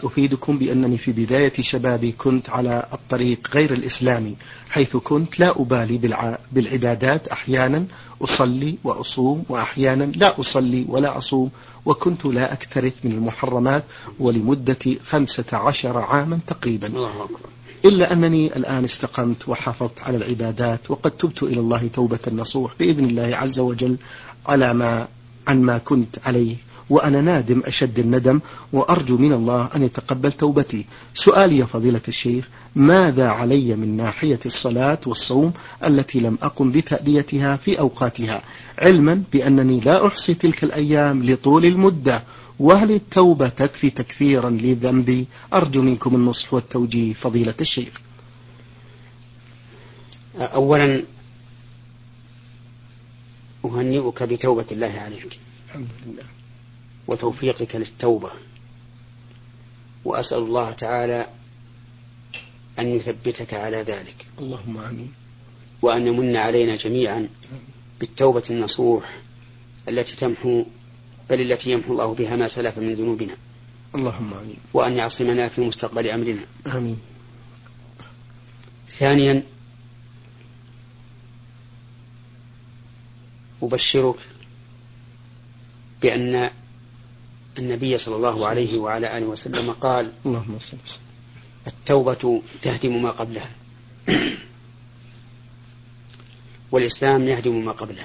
أفيدكم بأنني في بداية شبابي كنت على الطريق غير الإسلامي، حيث كنت لا أبالي بالعبادات، أحيانا أصلي وأصوم وأحيانا لا أصلي ولا أصوم، وكنت لا أكترث من المحرمات ولمدة 15 عاما تقريبا. الله أكبر. إلا أنني الآن استقمت وحافظت على العبادات، وقد تبت إلى الله توبة نصوح بإذن الله عز وجل عن ما كنت عليه، وأنا نادم أشد الندم، وأرجو من الله أن يتقبل توبتي. سؤالي يا فضيلة الشيخ: ماذا علي من ناحية الصلاة والصوم التي لم أقم بتأديتها في أوقاتها، علما بأنني لا أحصي تلك الأيام لطول المدة؟ وهل التوبة تكفي تكفيرا لذنبي؟ أرجو منكم النصح والتوجيه فضيلة الشيخ. أولا أهنئك بتوبة الله عليك، الحمد لله، وتوفيقك للتوبة، وأسأل الله تعالى أن يثبتك على ذلك، اللهم آمين، وأن يمن علينا جميعا بالتوبة النصوح التي يمحو الله بها ما سلف من ذنوبنا، اللهم آمين، وأن يعصمنا في مستقبل أمرنا. آمين. ثانيا أبشرك بأن النبي صلى الله عليه وعلى آله وسلم قال: اللهم صل وسلم. التوبة تهدم ما قبلها، والإسلام يهدم ما قبله،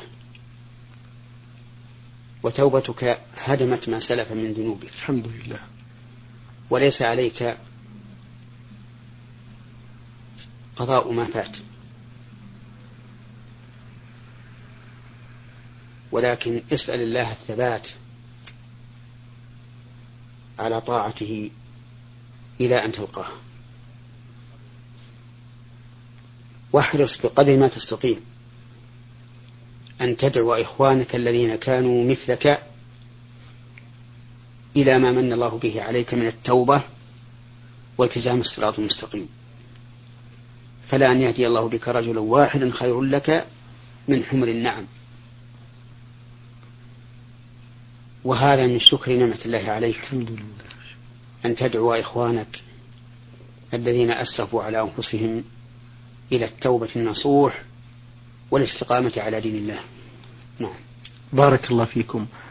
وتوبتك هدمت ما سلف من ذنوبك، الحمد لله، وليس عليك قضاء ما فات، ولكن اسأل الله الثبات على طاعته إلى أن تلقاه، واحرص بقدر ما تستطيع أن تدعو إخوانك الذين كانوا مثلك إلى ما من الله به عليك من التوبة والتزام الصراط المستقيم، فلا أن يهدي الله بك رجلا واحدا خير لك من حمر النعم. وهذا من شكر نعمة الله عليك، الحمد لله، أن تدعو إخوانك الذين أسرفوا على أنفسهم إلى التوبة النصوح والاستقامة على دين الله. نعم. بارك الله فيكم.